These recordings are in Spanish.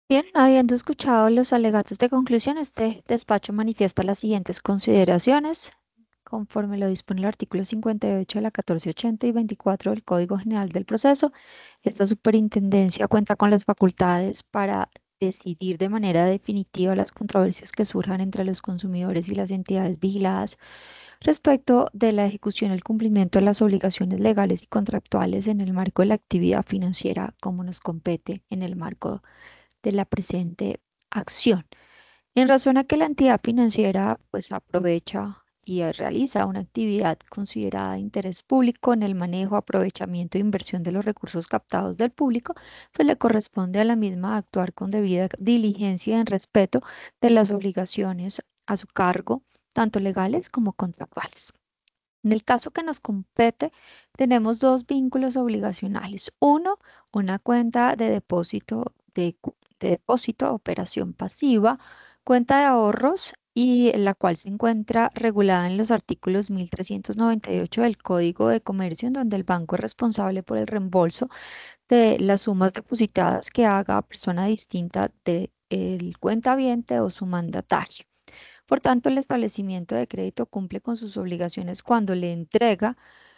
Bien, habiendo escuchado los alegatos de conclusión, este despacho manifiesta las siguientes consideraciones, conforme lo dispone el artículo 58 de la 1480 y 24 del Código General del Proceso. Esta superintendencia cuenta con las facultades para decidir de manera definitiva las controversias que surjan entre los consumidores y las entidades vigiladas respecto de la ejecución y el cumplimiento de las obligaciones legales y contractuales en el marco de la actividad financiera como nos compete en el marco de la presente acción. En razón a que la entidad financiera pues aprovecha y realiza una actividad considerada de interés público en el manejo, aprovechamiento e inversión de los recursos captados del público, pues le corresponde a la misma actuar con debida diligencia en respeto de las obligaciones a su cargo, tanto legales como contractuales. En el caso que nos compete, tenemos dos vínculos obligacionales. Uno, una cuenta de depósito de depósito, operación pasiva, cuenta de ahorros y la cual se encuentra regulada en los artículos 1398 del Código de Comercio, en donde el banco es responsable por el reembolso de las sumas depositadas que haga persona distinta del cuentaviente o su mandatario. Por tanto, el establecimiento de crédito cumple con sus obligaciones cuando le entrega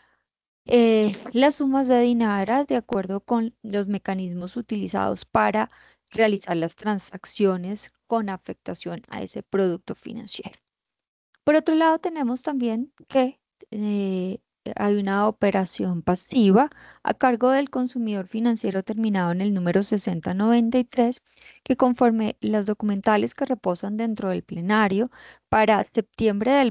las sumas de dinero de acuerdo con los mecanismos utilizados para realizar las transacciones con afectación a ese producto financiero. Por otro lado, tenemos también que eh, hay una operación pasiva a cargo del consumidor financiero terminado en el número 6093, que conforme las documentales que reposan dentro del plenario, para septiembre del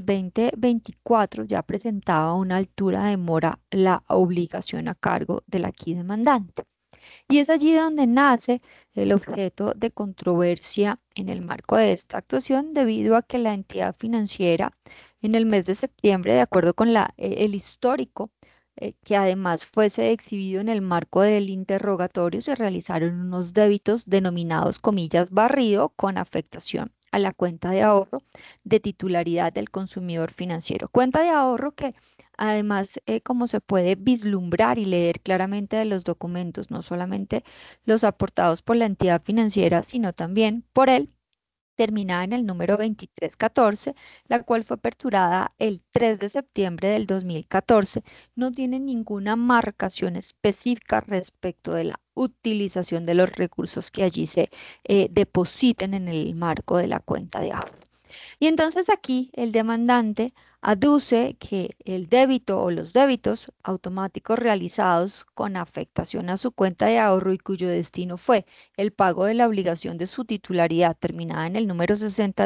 2024 ya presentaba una altura de mora la obligación a cargo del aquí demandante. Y es allí donde nace el objeto de controversia en el marco de esta actuación, debido a que la entidad financiera en el mes de septiembre, de acuerdo con el histórico, que además fuese exhibido en el marco del interrogatorio, se realizaron unos débitos denominados comillas barrido con afectación a la cuenta de ahorro de titularidad del consumidor financiero. Cuenta de ahorro que además, como se puede vislumbrar y leer claramente de los documentos, no solamente los aportados por la entidad financiera, sino también por él, terminada en el número 2314, la cual fue aperturada el 3 de septiembre del 2014, no tiene ninguna marcación específica respecto de la utilización de los recursos que allí se depositen en el marco de la cuenta de ahorro. Y entonces aquí el demandante aduce que el débito o los débitos automáticos realizados con afectación a su cuenta de ahorro y cuyo destino fue el pago de la obligación de su titularidad terminada en el número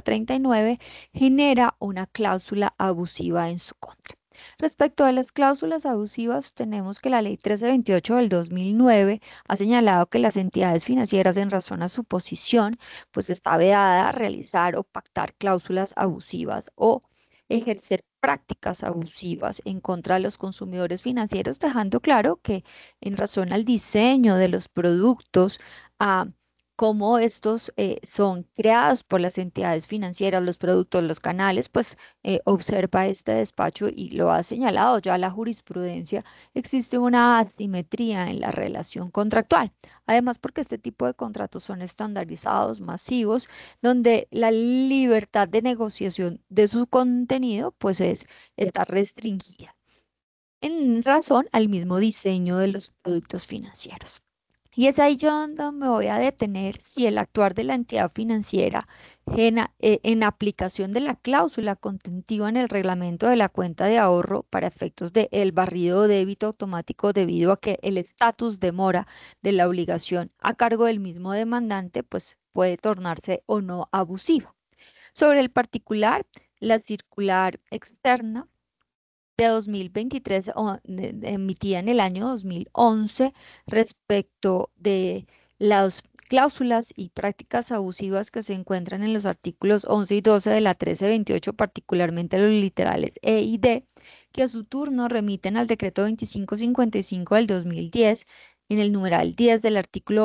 6039 genera una cláusula abusiva en su contra. Respecto a las cláusulas abusivas, tenemos que la Ley 1328 del 2009 ha señalado que las entidades financieras, en razón a su posición, pues está vedada realizar o pactar cláusulas abusivas o ejercer prácticas abusivas en contra de los consumidores financieros, dejando claro que en razón al diseño de los productos, a cómo estos son creados por las entidades financieras, los productos, los canales, pues observa este despacho y lo ha señalado ya la jurisprudencia, existe una asimetría en la relación contractual. Además, porque este tipo de contratos son estandarizados, masivos, donde la libertad de negociación de su contenido pues está restringida en razón al mismo diseño de los productos financieros. Y es ahí yo donde me voy a detener si el actuar de la entidad financiera en aplicación de la cláusula contentiva en el reglamento de la cuenta de ahorro para efectos de el barrido o débito automático, debido a que el estatus de mora de la obligación a cargo del mismo demandante pues puede tornarse o no abusivo. Sobre el particular, la circular externa de 2023 emitida en el año 2011 respecto de las cláusulas y prácticas abusivas que se encuentran en los artículos 11 y 12 de la 1328, particularmente los literales E y D, que a su turno remiten al decreto 2555 del 2010 en el numeral 10 del artículo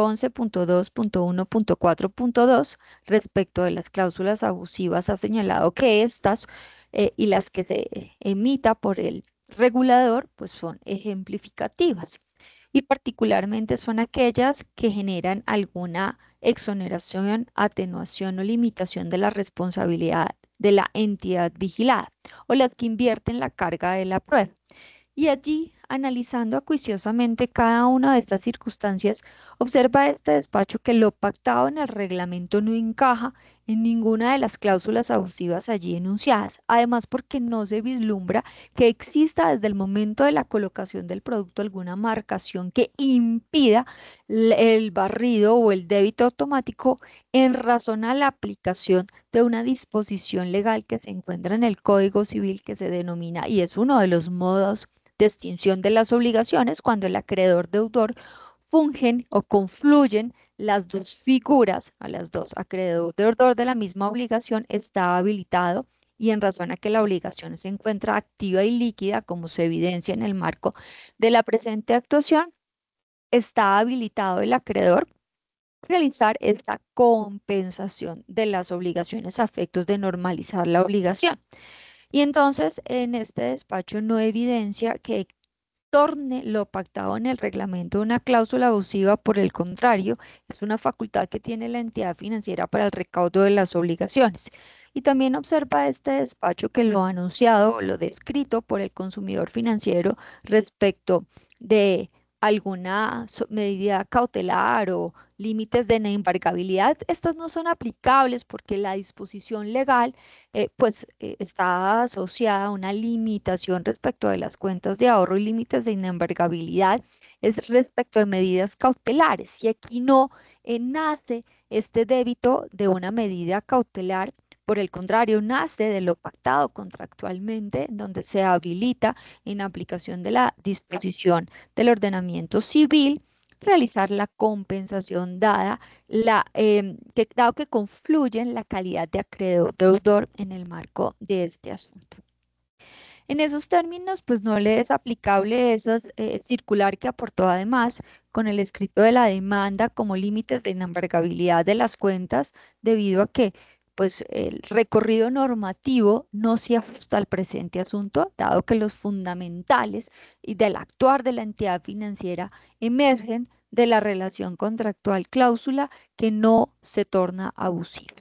11.2.1.4.2 respecto de las cláusulas abusivas. Ha señalado que estas y las que se emita por el regulador, pues son ejemplificativas. y particularmente son aquellas que generan alguna exoneración, atenuación o limitación de la responsabilidad de la entidad vigilada o las que invierten la carga de la prueba. Y allí, analizando acuiciosamente cada una de estas circunstancias, observa este despacho que lo pactado en el reglamento no encaja en ninguna de las cláusulas abusivas allí enunciadas. Además, porque no se vislumbra que exista desde el momento de la colocación del producto alguna marcación que impida el barrido o el débito automático en razón a la aplicación de una disposición legal que se encuentra en el Código Civil que se denomina, y es uno de los modos de extinción de las obligaciones, cuando el acreedor deudor fungen o confluyen las dos figuras, a las dos, acreedor deudor de la misma obligación está habilitado y en razón a que la obligación se encuentra activa y líquida, como se evidencia en el marco de la presente actuación, está habilitado el acreedor a realizar esta compensación de las obligaciones a efectos de normalizar la obligación. Y entonces, en este despacho no evidencia que torne lo pactado en el reglamento una cláusula abusiva. Por el contrario, es una facultad que tiene la entidad financiera para el recaudo de las obligaciones. Y también observa este despacho que lo anunciado o lo descrito por el consumidor financiero respecto de alguna medida cautelar o límites de inembargabilidad, estas no son aplicables porque la disposición legal está asociada a una limitación respecto de las cuentas de ahorro y límites de inembargabilidad es respecto de medidas cautelares. Y aquí no nace este débito de una medida cautelar, por el contrario, nace de lo pactado contractualmente, donde se habilita en aplicación de la disposición del ordenamiento civil realizar la compensación dado que confluyen la calidad de acreedor deudor en el marco de este asunto. En esos términos, pues no le es aplicable esa circular que aportó además con el escrito de la demanda como límites de inembargabilidad de las cuentas, debido a que pues el recorrido normativo no se ajusta al presente asunto, dado que los fundamentales y del actuar de la entidad financiera emergen de la relación contractual cláusula que no se torna abusiva.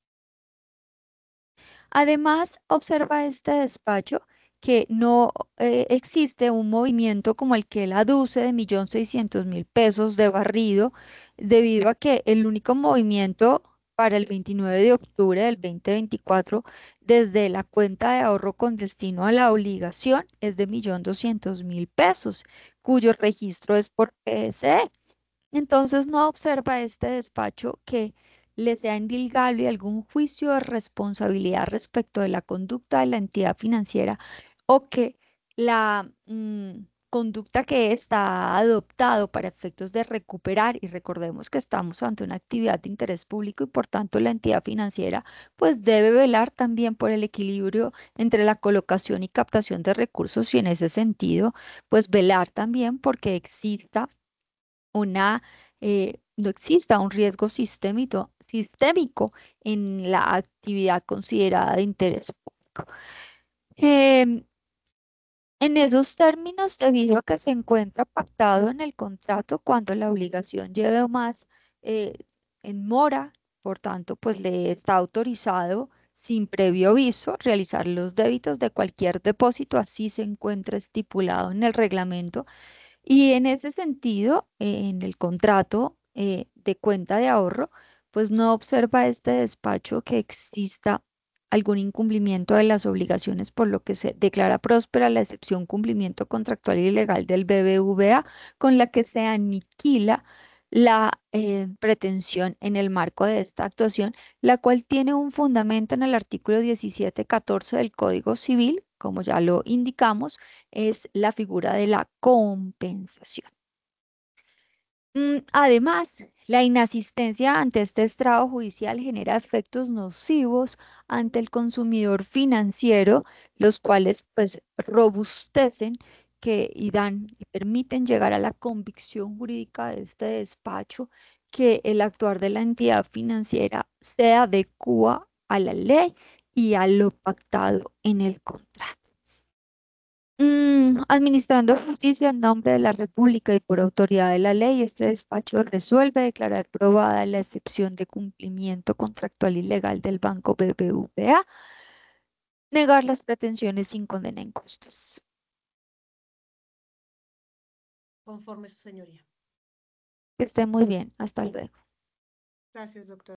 Además, observa este despacho que no existe un movimiento como el que él aduce de 1.600.000 pesos de barrido, debido a que el único movimiento para el 29 de octubre del 2024 desde la cuenta de ahorro con destino a la obligación es de 1.200.000 pesos, cuyo registro es por PSE. Entonces no observa este despacho que le sea indilgable algún juicio de responsabilidad respecto de la conducta de la entidad financiera o que la conducta que está adoptado para efectos de recuperar, y recordemos que estamos ante una actividad de interés público y por tanto la entidad financiera pues debe velar también por el equilibrio entre la colocación y captación de recursos y en ese sentido pues velar también porque exista no exista un riesgo sistémico en la actividad considerada de interés público. Em, en esos términos, debido a que se encuentra pactado en el contrato cuando la obligación lleve más eh, en mora, por tanto, pues le está autorizado sin previo aviso realizar los débitos de cualquier depósito, así se encuentra estipulado en el reglamento y en ese sentido, en el contrato de cuenta de ahorro, pues no observa este despacho que exista algún incumplimiento de las obligaciones, por lo que se declara próspera la excepción cumplimiento contractual y legal del BBVA, con la que se aniquila la pretensión en el marco de esta actuación, la cual tiene un fundamento en el artículo 1714 del Código Civil, como ya lo indicamos, es la figura de la compensación. Además, la inasistencia ante este estrado judicial genera efectos nocivos ante el consumidor financiero, los cuales pues robustecen y dan y permiten llegar a la convicción jurídica de este despacho que el actuar de la entidad financiera se adecua a la ley y a lo pactado en el contrato. Administrando justicia en nombre de la República y por autoridad de la ley, este despacho resuelve declarar probada la excepción de cumplimiento contractual ilegal del Banco BBVA, negar las pretensiones sin condena en costas. Conforme su señoría. Que esté muy bien. Hasta luego. Gracias, doctora.